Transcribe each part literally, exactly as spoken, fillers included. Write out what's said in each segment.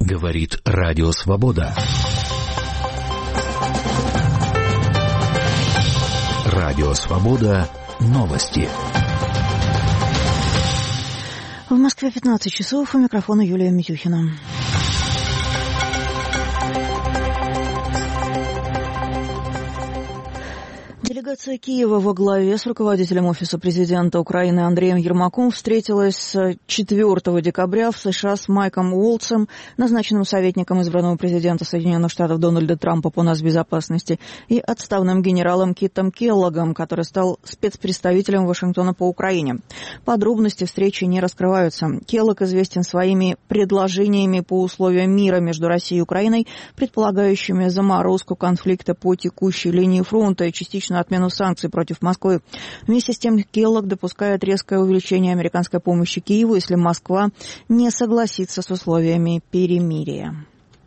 Говорит Радио Свобода. Радио Свобода. Новости. В Москве пятнадцать часов. У микрофона Юлия Митюхина. Делегация Киева во главе с руководителем Офиса президента Украины Андреем Ермаком встретилась четвёртого декабря в США с Майком Уолтсом, назначенным советником избранного президента Соединенных Штатов Дональда Трампа по нацбезопасности, и отставным генералом Китом Келлогом, который стал спецпредставителем Вашингтона по Украине. Подробности встречи не раскрываются. Келлог известен своими предложениями по условиям мира между Россией и Украиной, предполагающими заморозку конфликта по текущей линии фронта и частично отмену санкций против Москвы. Вместе с тем Келлог допускает резкое увеличение американской помощи Киеву, если Москва не согласится с условиями перемирия.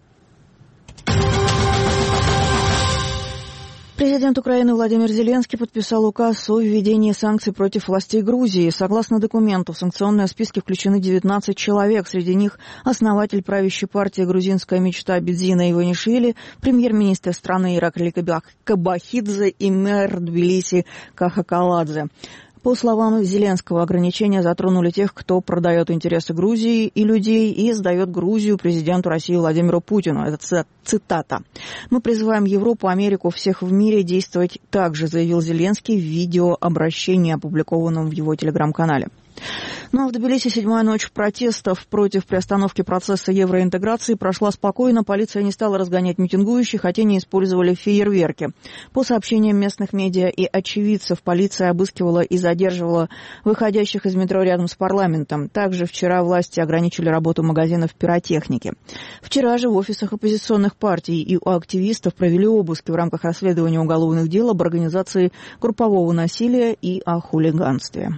Президент Украины Владимир Зеленский подписал указ о введении санкций против властей Грузии. Согласно документу, в санкционные списки включены девятнадцать человек. Среди них основатель правящей партии «Грузинская мечта» Бедзина Иванишвили, премьер-министр страны Ираклий Кабахидзе и мэр Тбилиси Кахакаладзе. По словам Зеленского, ограничения затронули тех, кто продает интересы Грузии и людей и сдает Грузию президенту России Владимиру Путину. Это цитата. «Мы призываем Европу, Америку, всех в мире действовать так же», заявил Зеленский в видеообращении, опубликованном в его телеграм-канале. Ну а в Тбилиси седьмая ночь протестов против приостановки процесса евроинтеграции прошла спокойно. Полиция не стала разгонять митингующих, хотя не использовали фейерверки. По сообщениям местных медиа и очевидцев, полиция обыскивала и задерживала выходящих из метро рядом с парламентом. Также вчера власти ограничили работу магазинов пиротехники. Вчера же в офисах оппозиционных партий и у активистов провели обыски в рамках расследования уголовных дел об организации группового насилия и о хулиганстве.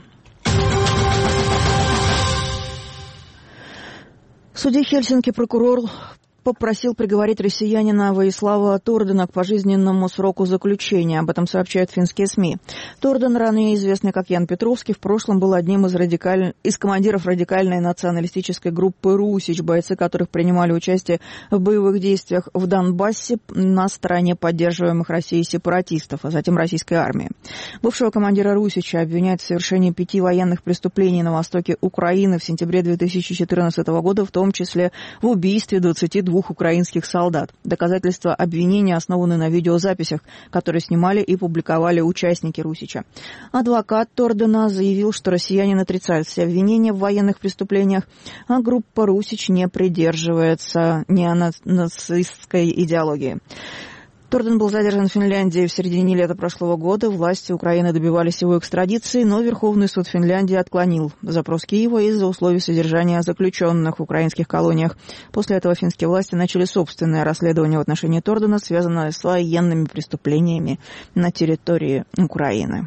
В суде Хельсинки прокурор попросил приговорить россиянина Воислава Тордена к пожизненному сроку заключения. Об этом сообщают финские СМИ. Торден, ранее известный как Ян Петровский, в прошлом был одним из, радикаль... из командиров радикальной националистической группы «Русич», бойцы которых принимали участие в боевых действиях в Донбассе на стороне поддерживаемых Россией сепаратистов, а затем российской армии. Бывшего командира «Русича» обвиняют в совершении пяти военных преступлений на востоке Украины в сентябре две тысячи четырнадцатого года, в том числе в убийстве двадцати двух украинских солдат. Доказательства обвинения основаны на видеозаписях, которые снимали и публиковали участники «Русича». Адвокат Тордена заявил, что россиянин отрицает все обвинения в военных преступлениях, а группа «Русич» не придерживается неонацистской идеологии. Торден был задержан в Финляндии в середине лета прошлого года. Власти Украины добивались его экстрадиции, но Верховный суд Финляндии отклонил запрос Киева из-за условий содержания заключенных в украинских колониях. После этого финские власти начали собственное расследование в отношении Тордена, связанное с военными преступлениями на территории Украины.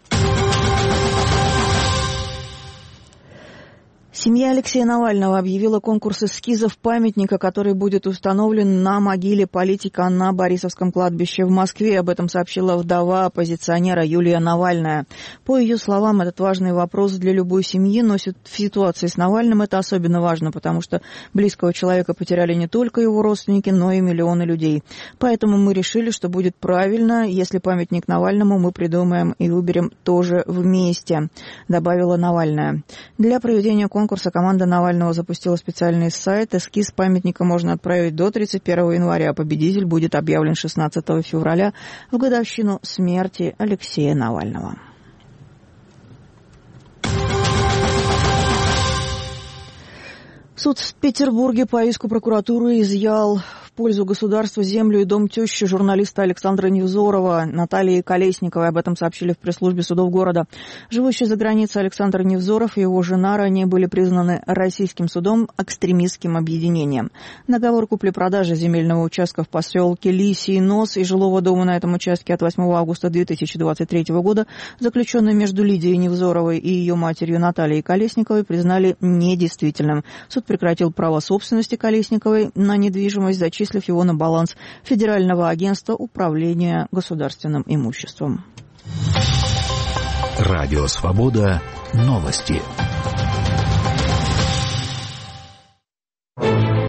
Семья Алексея Навального объявила конкурс эскизов памятника, который будет установлен на могиле политика на Борисовском кладбище в Москве. Об этом сообщила вдова оппозиционера Юлия Навальная. По ее словам, этот важный вопрос для любой семьи, но в ситуации с Навальным это особенно важно, потому что близкого человека потеряли не только его родственники, но и миллионы людей. Поэтому мы решили, что будет правильно, если памятник Навальному мы придумаем и выберем тоже вместе, добавила Навальная. Для проведения конкурса Конкурса команда Навального запустила специальный сайт. Эскиз памятника можно отправить до тридцать первого января. Победитель будет объявлен шестнадцатого февраля в годовщину смерти Алексея Навального. Суд в Петербурге по иску прокуратуры изъял в пользу государства землю и дом тещи журналиста Александра Невзорова, Натальи Колесниковой. Об этом сообщили в пресс-службе судов города. Живущий за границей Александр Невзоров и его жена ранее были признаны российским судом экстремистским объединением. Договор купли-продажи земельного участка в поселке Лисий Нос и жилого дома на этом участке от восьмого августа две тысячи двадцать третьего года, заключенный между Лидией Невзоровой и ее матерью Натальей Колесниковой, признали недействительным. Суд прекратил право собственности Колесниковой на недвижимость, зачислив его на баланс Федерального агентства управления государственным имуществом. Радио Свобода. Новости.